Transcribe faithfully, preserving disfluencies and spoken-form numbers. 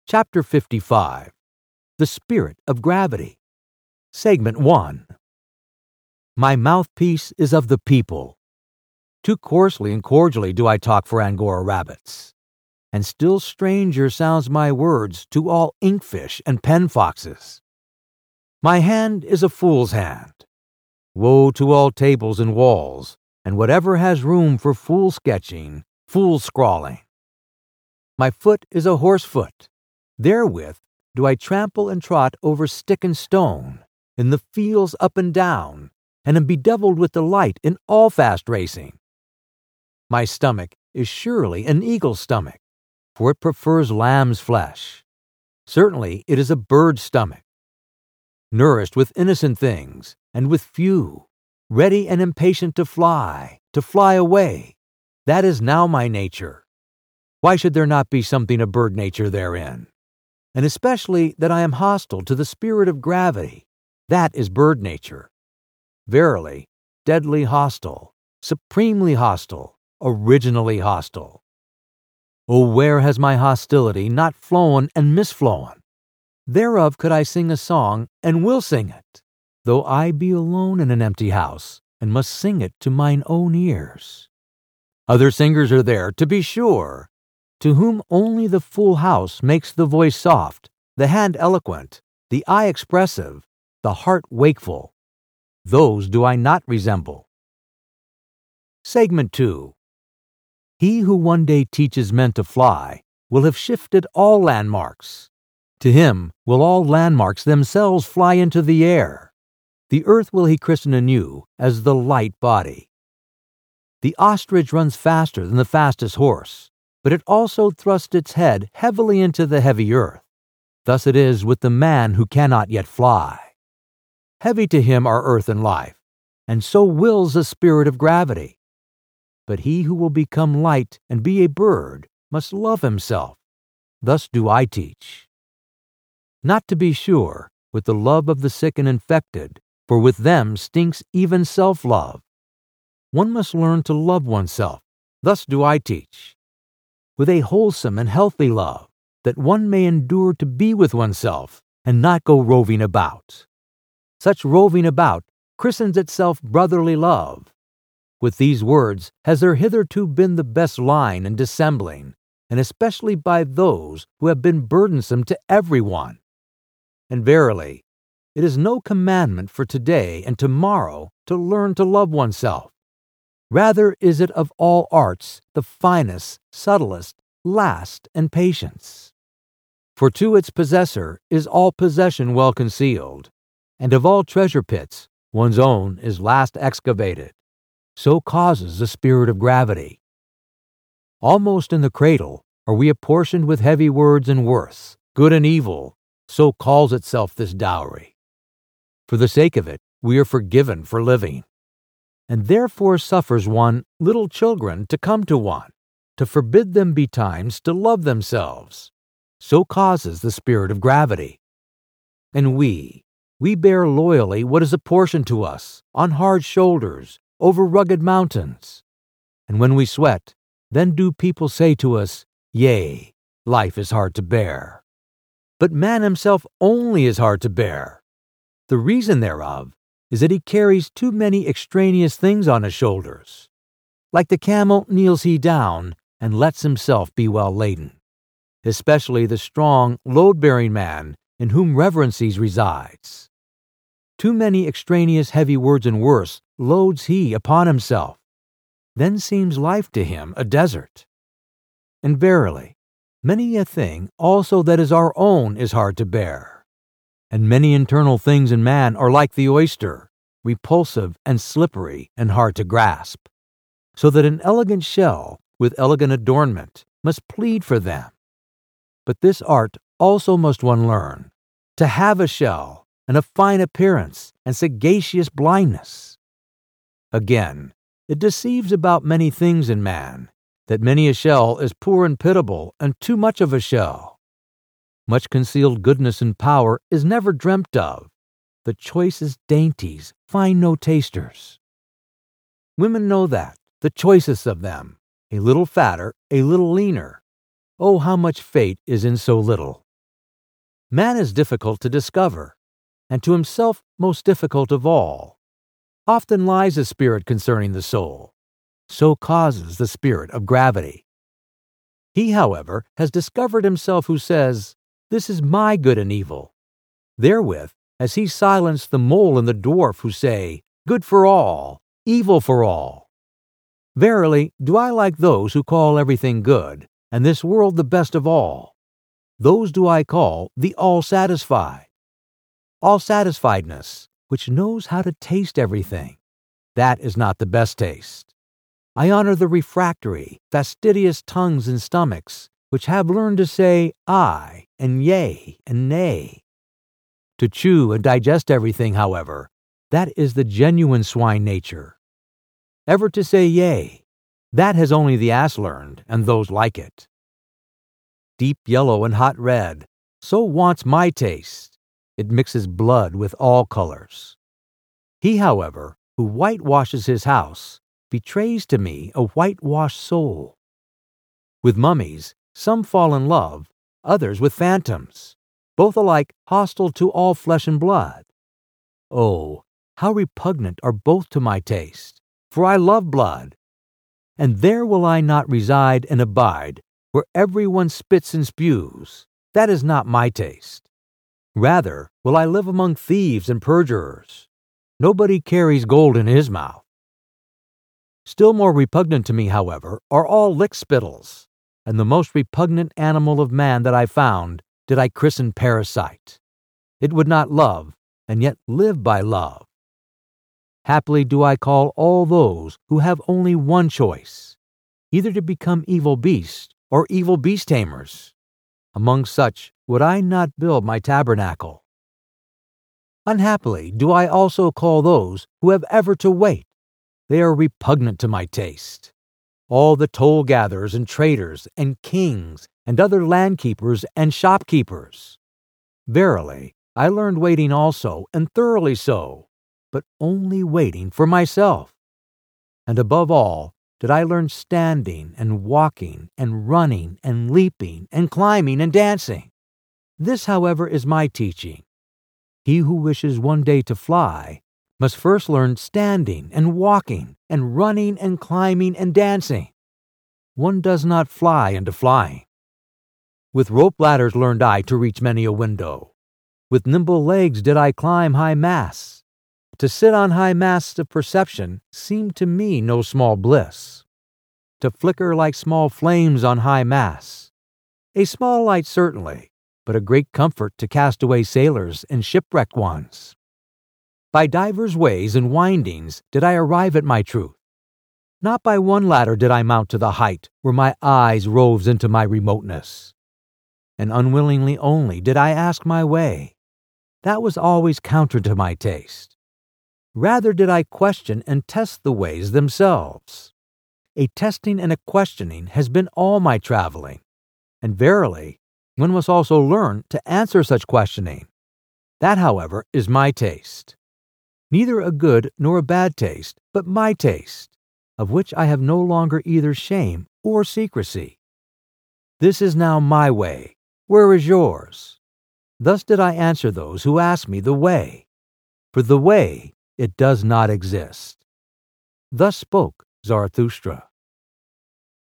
Chapter fifty-five. The Spirit of Gravity. Segment one. My mouthpiece is of the people. Too coarsely and cordially do I talk for Angora rabbits, and still stranger sounds my words to all inkfish and pen foxes. My hand is a fool's hand. Woe to all tables and walls, and whatever has room for fool sketching, fool scrawling. My foot is a horse foot. Therewith do I trample and trot over stick and stone, in the fields up and down, and am bedeviled with delight in all fast racing. My stomach is surely an eagle's stomach, for it prefers lamb's flesh. Certainly it is a bird's stomach. Nourished with innocent things, and with few, ready and impatient to fly, to fly away, that is now my nature. Why should there not be something of bird nature therein? And especially that I am hostile to the spirit of gravity. That is bird nature. Verily, deadly hostile, supremely hostile, originally hostile. Oh, where has my hostility not flown and misflown? Thereof could I sing a song, and will sing it, though I be alone in an empty house, and must sing it to mine own ears. Other singers are there, to be sure, to whom only the full house makes the voice soft, the hand eloquent, the eye expressive, the heart wakeful. Those do I not resemble. Segment two. He who one day teaches men to fly will have shifted all landmarks. To him will all landmarks themselves fly into the air. The earth will he christen anew as the light body. The ostrich runs faster than the fastest horse, but it also thrusts its head heavily into the heavy earth. Thus it is with the man who cannot yet fly. Heavy to him are earth and life, and so wills the spirit of gravity. But he who will become light and be a bird must love himself. Thus do I teach. Not to be sure, with the love of the sick and infected, for with them stinks even self-love. One must learn to love oneself. Thus do I teach. With a wholesome and healthy love, that one may endure to be with oneself and not go roving about. Such roving about christens itself brotherly love. With these words has there hitherto been the best line and dissembling, and especially by those who have been burdensome to every one. And verily, it is no commandment for today and tomorrow to learn to love oneself. Rather is it of all arts the finest, subtlest, last, and patience. For to its possessor is all possession well concealed, and of all treasure pits one's own is last excavated. So causes the spirit of gravity. Almost in the cradle are we apportioned with heavy words and worths, good and evil, so calls itself this dowry. For the sake of it, we are forgiven for living. And therefore suffers one little children to come to one, to forbid them betimes to love themselves. So causes the spirit of gravity. And we, we bear loyally what is apportioned to us, on hard shoulders, over rugged mountains. And when we sweat, then do people say to us, Yea, life is hard to bear. But man himself only is hard to bear. The reason thereof is that he carries too many extraneous things on his shoulders. Like the camel kneels he down, and lets himself be well laden, especially the strong, load-bearing man in whom reverences resides. Too many extraneous heavy words and worse loads he upon himself. Then seems life to him a desert. And verily, many a thing also that is our own is hard to bear. And many internal things in man are like the oyster, repulsive and slippery and hard to grasp, so that an elegant shell with elegant adornment must plead for them. But this art also must one learn, to have a shell and a fine appearance and sagacious blindness. Again, it deceives about many things in man, that many a shell is poor and pitiable and too much of a shell. Much concealed goodness and power is never dreamt of. The choicest dainties find no tasters. Women know that, the choicest of them, a little fatter, a little leaner. Oh, how much fate is in so little! Man is difficult to discover, and to himself most difficult of all. Often lies a spirit concerning the soul. So causes the spirit of gravity. He, however, has discovered himself who says, "This is my good and evil." Therewith has he silenced the mole and the dwarf who say, "Good for all, evil for all." Verily, do I like those who call everything good, and this world the best of all. Those do I call the all-satisfied. All-satisfiedness, which knows how to taste everything, that is not the best taste. I honor the refractory, fastidious tongues and stomachs, which have learned to say aye and yea and nay. To chew and digest everything, however, that is the genuine swine nature. Ever to say yea, that has only the ass learned, and those like it. Deep yellow and hot red, so wants my taste. It mixes blood with all colors. He, however, who whitewashes his house, betrays to me a whitewashed soul. With mummies, some fall in love, others with phantoms, both alike hostile to all flesh and blood. Oh, how repugnant are both to my taste, for I love blood. And there will I not reside and abide, where every one spits and spews. That is not my taste. Rather will I live among thieves and perjurers. Nobody carries gold in his mouth. Still more repugnant to me, however, are all lick-spittles, and the most repugnant animal of man that I found did I christen parasite. It would not love, and yet live by love. Happily do I call all those who have only one choice, either to become evil beasts or evil beast-tamers. Among such would I not build my tabernacle. Unhappily do I also call those who have ever to wait. They are repugnant to my taste. All the toll-gatherers and traders and kings and other land-keepers and shopkeepers. Verily, I learned waiting also, and thoroughly so, but only waiting for myself. And above all, did I learn standing and walking and running and leaping and climbing and dancing. This, however, is my teaching. He who wishes one day to fly must first learn standing and walking and running and climbing and dancing. One does not fly into flying. With rope ladders learned I to reach many a window. With nimble legs did I climb high masts. To sit on high masts of perception seemed to me no small bliss. To flicker like small flames on high masts. A small light certainly, but a great comfort to castaway sailors and shipwrecked ones. By divers ways and windings did I arrive at my truth. Not by one ladder did I mount to the height where my eyes roves into my remoteness. And unwillingly only did I ask my way. That was always counter to my taste. Rather did I question and test the ways themselves. A testing and a questioning has been all my traveling, and verily, one must also learn to answer such questioning. That, however, is my taste. Neither a good nor a bad taste, but my taste, of which I have no longer either shame or secrecy. This is now my way. Where is yours? Thus did I answer those who asked me the way. For the way, it does not exist. Thus spoke Zarathustra.